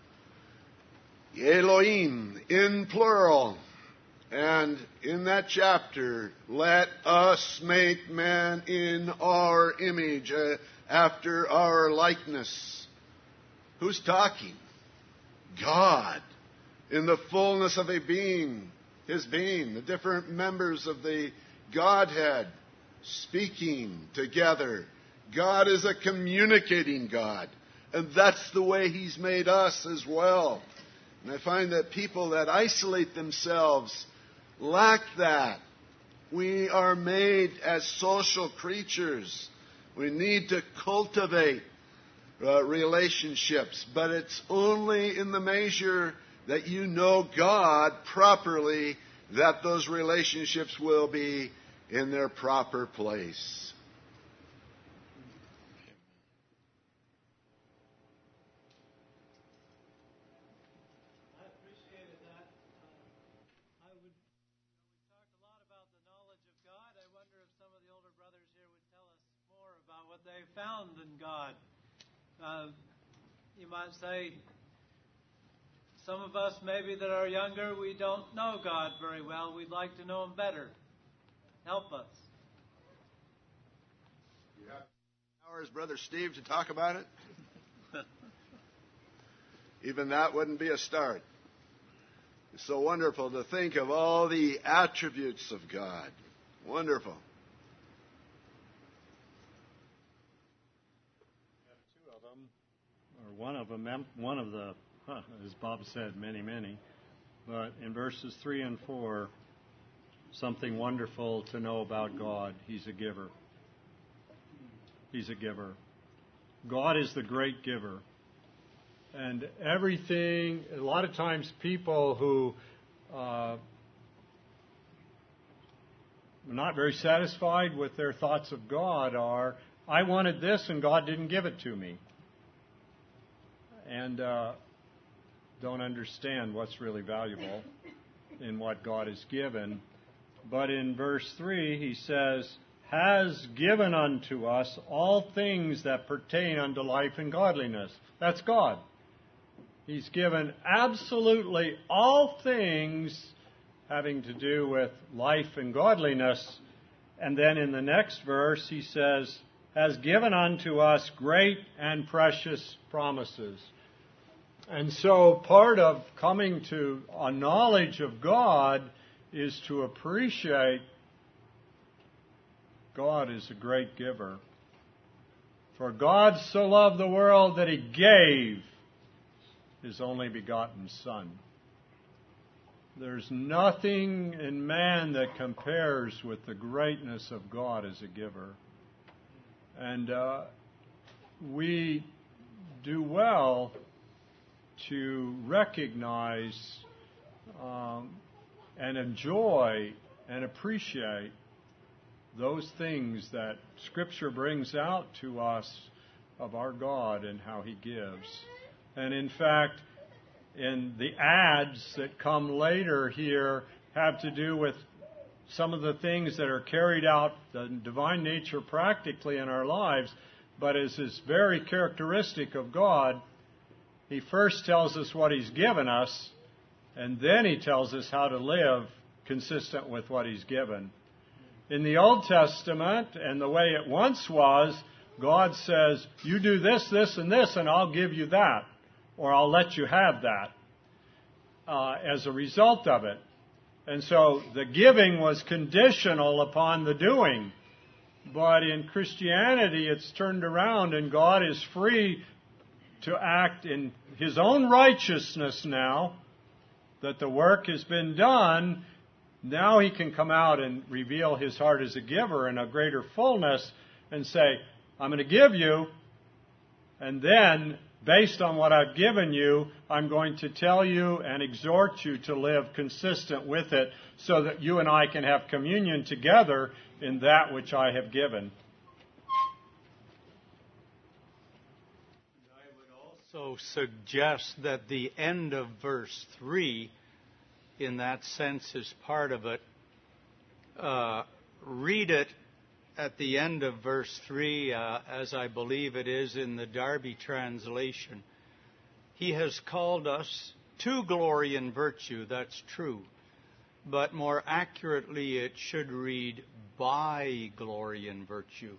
[SPEAKER 3] Elohim, in plural. And in that chapter, let us make man in our image, uh, after our likeness. Who's talking? God. In the fullness of a being, his being, the different members of the Godhead speaking together. God is a communicating God. And that's the way he's made us as well. And I find that people that isolate themselves lack that. We are made as social creatures. We need to cultivate uh, relationships, but it's only in the measure that you know God properly that those relationships will be in their proper place.
[SPEAKER 6] They found in God. Uh, you might say, some of us maybe that are younger, we don't know God very well. We'd like to know him better. Help us.
[SPEAKER 3] You have hours, Brother Steve, to talk about it? Even that wouldn't be a start. It's so wonderful to think of all the attributes of God. Wonderful.
[SPEAKER 5] One of them, one of the, huh, as Bob said, many, many. But in verses three and four, something wonderful to know about God. He's a giver. He's a giver. God is the great giver. And everything, a lot of times people who uh, are not very satisfied with their thoughts of God are, I wanted this and God didn't give it to me. And uh, don't understand what's really valuable in what God has given. But in verse three, he says, has given unto us all things that pertain unto life and godliness. That's God. He's given absolutely all things having to do with life and godliness. And then in the next verse, he says, has given unto us great and precious promises. And so part of coming to a knowledge of God is to appreciate God is a great giver. For God so loved the world that he gave his only begotten Son. There's nothing in man that compares with the greatness of God as a giver. And uh, we do well to recognize um, and enjoy and appreciate those things that Scripture brings out to us of our God and how He gives. And in fact, in the ads that come later here have to do with some of the things that are carried out, the divine nature practically in our lives, but as is very characteristic of God, He first tells us what He's given us, and then He tells us how to live consistent with what He's given. In the Old Testament, and the way it once was, God says, you do this, this, and this, and I'll give you that, or I'll let you have that uh, as a result of it. And so the giving was conditional upon the doing. But in Christianity, it's turned around, and God is free to act in His own righteousness now that the work has been done. Now He can come out and reveal His heart as a giver in a greater fullness and say, I'm going to give you, and then, based on what I've given you, I'm going to tell you and exhort you to live consistent with it so that you and I can have communion together in that which I have given.
[SPEAKER 4] I would also suggest that the end of verse three, in that sense, is part of it. Uh, read it at the end of verse three, uh, as I believe it is in the Darby translation. He has called us to glory and virtue, that's true. But more accurately, it should read, by glory and virtue.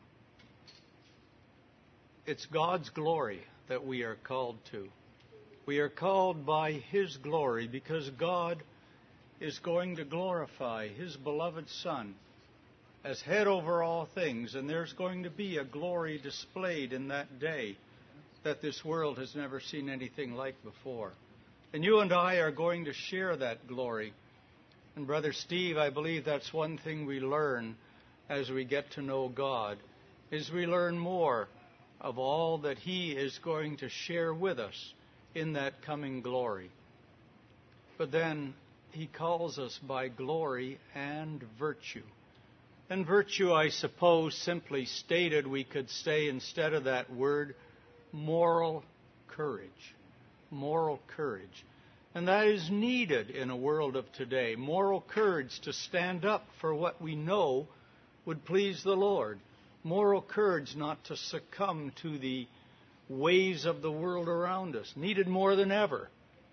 [SPEAKER 4] It's God's glory that we are called to. We are called by His glory because God is going to glorify His beloved Son as head over all things, and there's going to be a glory displayed in that day that this world has never seen anything like before. And you and I are going to share that glory. And Brother Steve, I believe that's one thing we learn as we get to know God, is we learn more of all that He is going to share with us in that coming glory. But then He calls us by glory and virtue. And virtue, I suppose, simply stated, we could say instead of that word, moral courage. Moral courage. And that is needed in a world of today. Moral courage to stand up for what we know would please the Lord. Moral courage not to succumb to the ways of the world around us. Needed more than ever.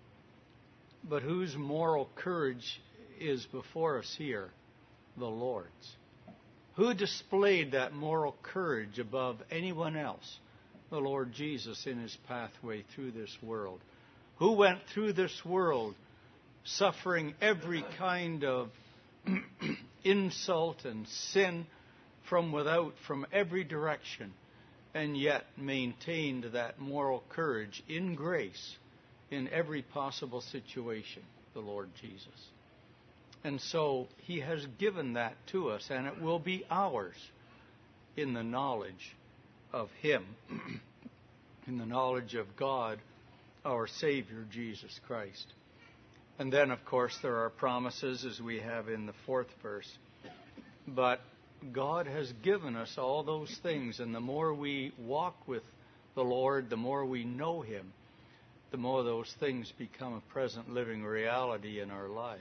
[SPEAKER 4] But whose moral courage is before us here? The Lord's. Who displayed that moral courage above anyone else? The Lord Jesus in His pathway through this world. Who went through this world suffering every kind of insult and sin from without, from every direction, and yet maintained that moral courage in grace in every possible situation, the Lord Jesus. And so He has given that to us, and it will be ours in the knowledge of Him, in the knowledge of God, our Savior, Jesus Christ. And then, of course, there are promises, as we have in the fourth verse. But God has given us all those things, and the more we walk with the Lord, the more we know Him, the more those things become a present living reality in our lives.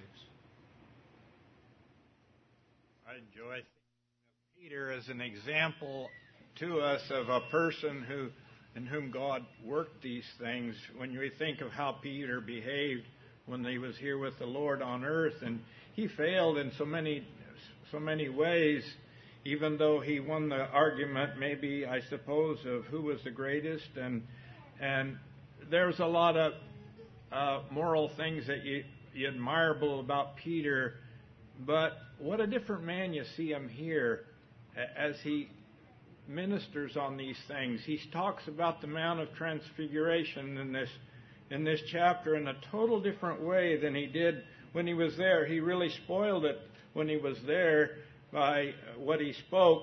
[SPEAKER 8] I enjoy Peter as an example to us of a person who, in whom God worked these things. When we think of how Peter behaved when he was here with the Lord on earth, and he failed in so many, so many ways, even though he won the argument, maybe I suppose, of who was the greatest, and and there's a lot of uh, moral things that you, you admirable about Peter. But what a different man you see him here as he ministers on these things. He talks about the Mount of Transfiguration in this in this chapter in a total different way than he did when he was there. He really spoiled it when he was there by what he spoke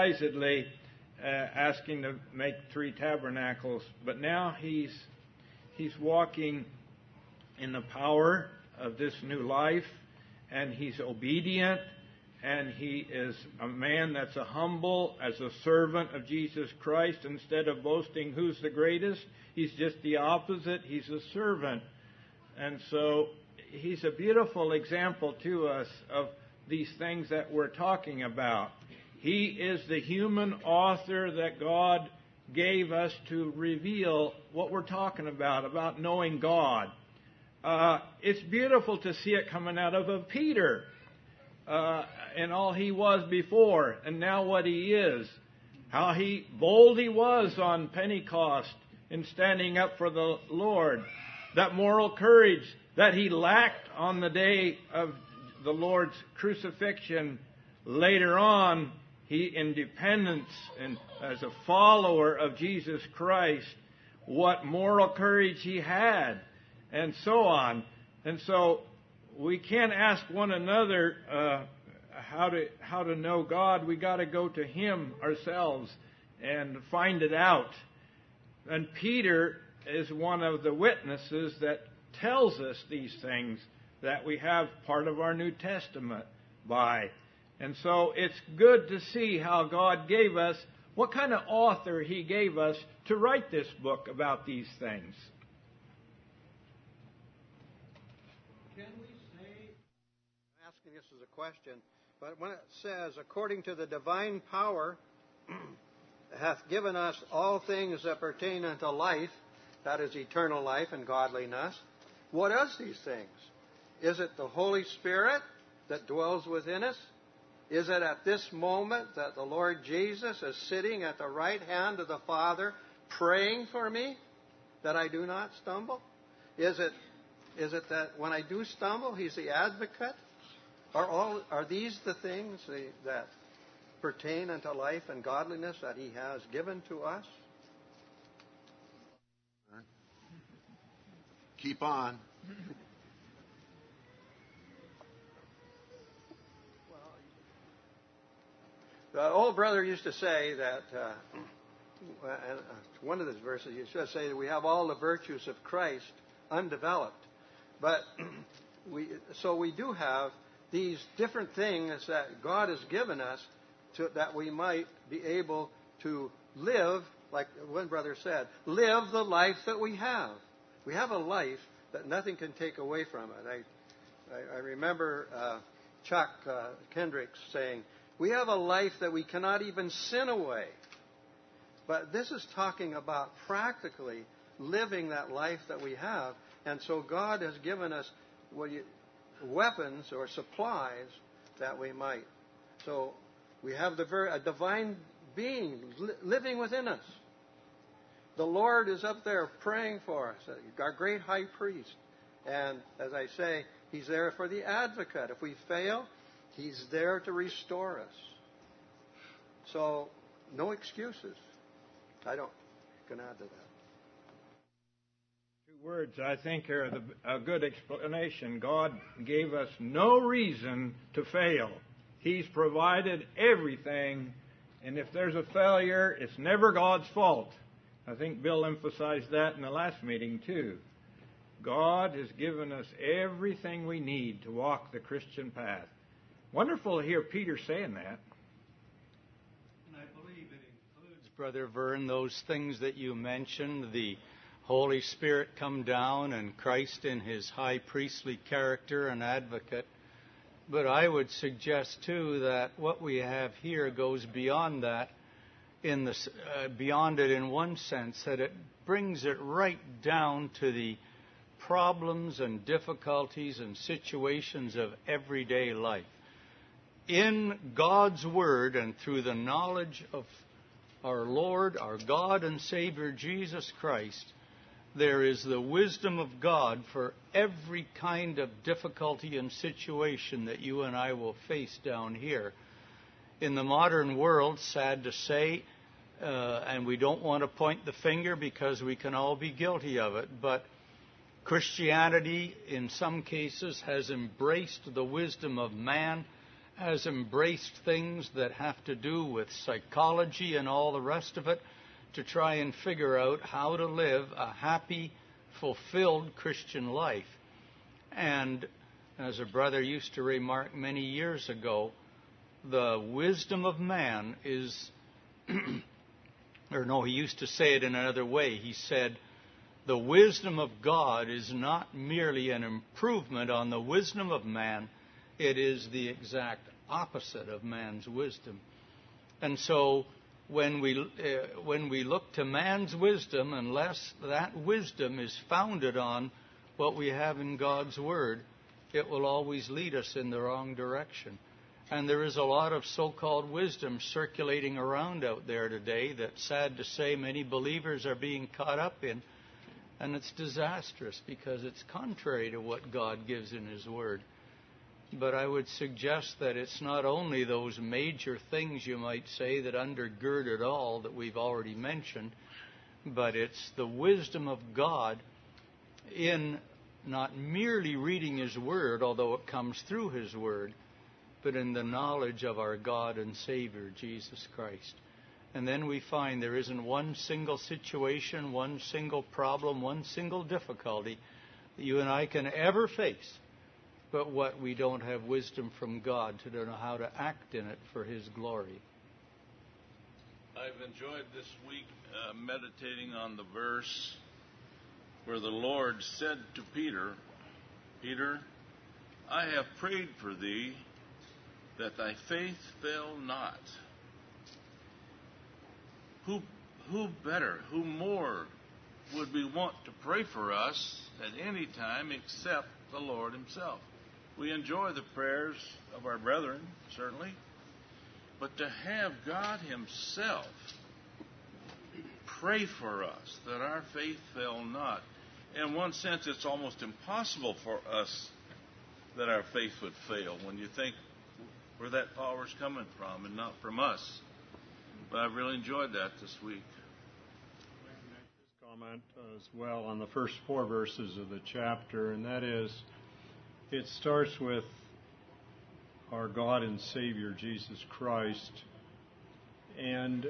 [SPEAKER 8] unadvisedly, uh, asking to make three tabernacles. But now he's he's walking in the power of this new life, and he's obedient, and he is a man that's a humble as a servant of Jesus Christ. Instead of boasting who's the greatest, he's just the opposite. He's a servant. And so he's a beautiful example to us of these things that we're talking about. He is the human author that God gave us to reveal what we're talking about, about knowing God. Uh, it's beautiful to see it coming out of a Peter. Uh, and all he was before, and now what he is. How he bold he was on Pentecost in standing up for the Lord. That moral courage that he lacked on the day of the Lord's crucifixion. Later on, he, in dependence and as a follower of Jesus Christ, what moral courage he had, and so on. And so we can't ask one another uh, how to how to know God. We got to go to Him ourselves and find it out. And Peter is one of the witnesses that tells us these things that we have part of our New Testament by. And so it's good to see how God gave us, what kind of author He gave us to write this book about these things.
[SPEAKER 6] Can we say, I'm asking this as a question, but when it says, according to the divine power, hath given us all things that pertain unto life, that is eternal life and godliness, what is these things? Is it the Holy Spirit that dwells within us? Is it at this moment that the Lord Jesus is sitting at the right hand of the Father praying for me that I do not stumble? Is it is it that when I do stumble, He's the advocate? Are all are these the things that pertain unto life and godliness that He has given to us?
[SPEAKER 3] Keep on.
[SPEAKER 6] The old brother used to say that, uh, and one of those verses, he used to say that we have all the virtues of Christ undeveloped. But we, so we do have these different things that God has given us to, that we might be able to live, like one brother said, live the life that we have. We have a life that nothing can take away from it. I, I, I remember uh, Chuck uh, Kendricks saying, we have a life that we cannot even sin away. But this is talking about practically living that life that we have. And so God has given us well, you, weapons or supplies that we might. So we have the very, a divine being li- living within us. The Lord is up there praying for us, our great high priest. And as I say, He's there for the advocate. If we fail, He's there to restore us. So, no excuses. I don't can add to that.
[SPEAKER 8] Two words I think are the, a good explanation. God gave us no reason to fail. He's provided everything, and if there's a failure, it's never God's fault. I think Bill emphasized that in the last meeting too. God has given us everything we need to walk the Christian path. Wonderful to hear Peter saying that.
[SPEAKER 4] And I believe it includes, Brother Vern, those things that you mentioned, the Holy Spirit come down and Christ in His high priestly character and advocate. But I would suggest, too, that what we have here goes beyond that, in the, uh, beyond it in one sense, that it brings it right down to the problems and difficulties and situations of everyday life. In God's Word and through the knowledge of our Lord, our God and Savior Jesus Christ, there is the wisdom of God for every kind of difficulty and situation that you and I will face down here. In the modern world, sad to say, uh, and we don't want to point the finger because we can all be guilty of it, but Christianity, in some cases, has embraced the wisdom of man, has embraced things that have to do with psychology and all the rest of it to try and figure out how to live a happy, fulfilled Christian life. And as a brother used to remark many years ago, the wisdom of man is, or no, he used to say it in another way. He said, the wisdom of God is not merely an improvement on the wisdom of man, it is the exact opposite of man's wisdom. And so when we uh, when we look to man's wisdom, unless that wisdom is founded on what we have in God's Word, it will always lead us in the wrong direction. And there is a lot of so-called wisdom circulating around out there today that, sad to say, many believers are being caught up in. And it's disastrous because it's contrary to what God gives in His Word. But I would suggest that it's not only those major things, you might say, that undergird it all that we've already mentioned, but it's the wisdom of God in not merely reading His Word, although it comes through His Word, but in the knowledge of our God and Savior, Jesus Christ. And then we find there isn't one single situation, one single problem, one single difficulty that you and I can ever face, but what we don't have wisdom from God to know how to act in it for His glory.
[SPEAKER 10] I've enjoyed this week uh, meditating on the verse where the Lord said to Peter, Peter, I have prayed for thee that thy faith fail not. Who, who better, who more would we want to pray for us at any time except the Lord Himself? We enjoy the prayers of our brethren, certainly, but to have God Himself pray for us that our faith fail not. In one sense, it's almost impossible for us that our faith would fail when you think where that power is coming from and not from us. But I've really enjoyed that this week.
[SPEAKER 5] Comment as well on the first four verses of the chapter, and that is, it starts with our God and Savior, Jesus Christ. And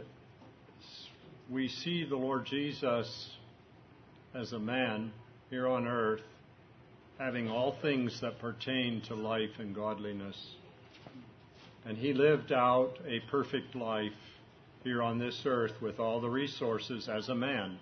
[SPEAKER 5] we see the Lord Jesus as a man here on earth, having all things that pertain to life and godliness. And He lived out a perfect life here on this earth with all the resources as a man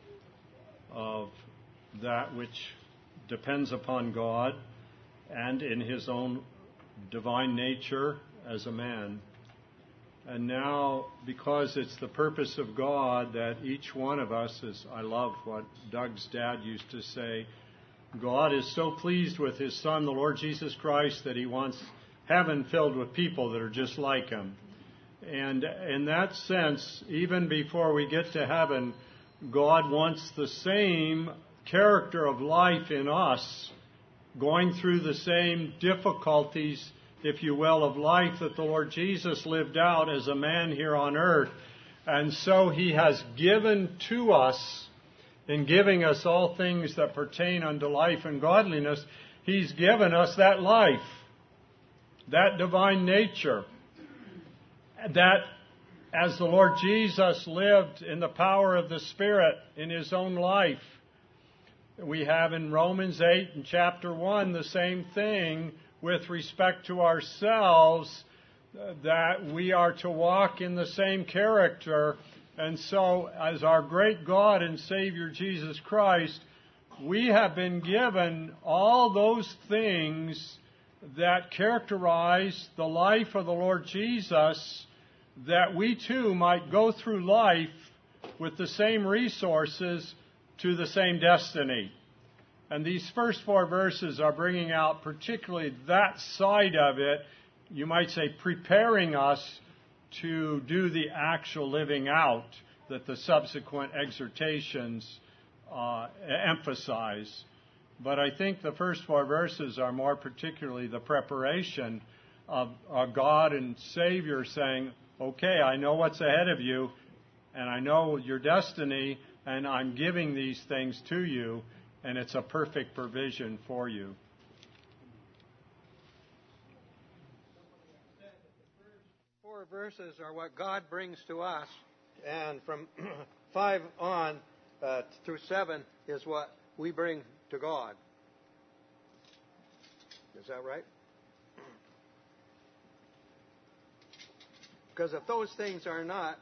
[SPEAKER 5] of that which depends upon God and in His own divine nature as a man. And now, because it's the purpose of God that each one of us, as I love what Doug's dad used to say, God is so pleased with His Son, the Lord Jesus Christ, that He wants heaven filled with people that are just like Him. And in that sense, even before we get to heaven, God wants the same character of life in us, going through the same difficulties, if you will, of life that the Lord Jesus lived out as a man here on earth. And so He has given to us, in giving us all things that pertain unto life and godliness, He's given us that life, that divine nature, that as the Lord Jesus lived in the power of the Spirit in His own life, we have in Romans eight and chapter one the same thing with respect to ourselves, that we are to walk in the same character. And so, as our great God and Savior Jesus Christ, we have been given all those things that characterize the life of the Lord Jesus, that we too might go through life with the same resources to the same destiny. And these first four verses are bringing out particularly that side of it, you might say preparing us to do the actual living out that the subsequent exhortations uh, emphasize. But I think the first four verses are more particularly the preparation of our God and Savior saying, okay, I know what's ahead of you, and I know your destiny, and I'm giving these things to you, and it's a perfect provision for you.
[SPEAKER 6] Four verses are what God brings to us, and from five on uh, through seven is what we bring to God. Is that right? Because if those things are not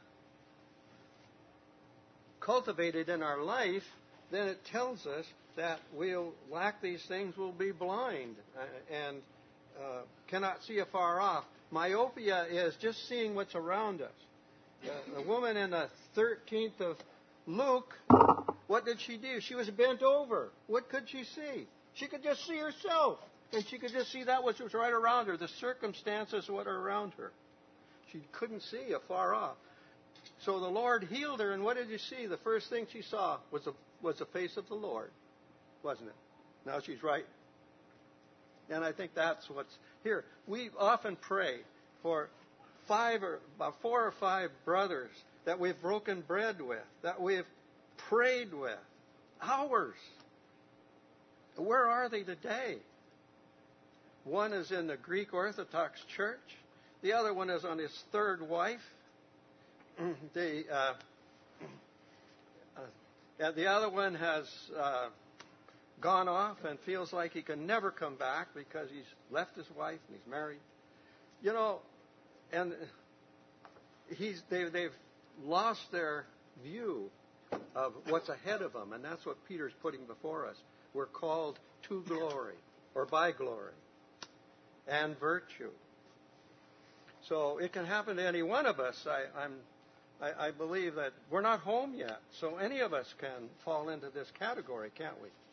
[SPEAKER 6] cultivated in our life, then it tells us that we'll lack these things, we'll be blind uh, and uh, cannot see afar off. Myopia is just seeing what's around us. Uh, the woman in the thirteenth of Luke, what did she do? She was bent over. What could she see? She could just see herself. And she could just see that which was right around her, the circumstances what are around her. She couldn't see afar off. So the Lord healed her, and what did you see? The first thing she saw was the, was the face of the Lord, wasn't it? Now she's right. And I think that's what's here. We often pray for five or about four or five brothers that we've broken bread with, that we've prayed with. Hours. Where are they today? One is in the Greek Orthodox Church. The other one is on his third wife. the, uh, uh, the other one has uh, gone off and feels like he can never come back because he's left his wife and he's married. You know, and he's they, they've lost their view of what's ahead of them, and that's what Peter's putting before us. We're called to glory, or by glory, and virtue. So it can happen to any one of us. I, I'm, I, I believe that we're not home yet, so any of us can fall into this category, can't we?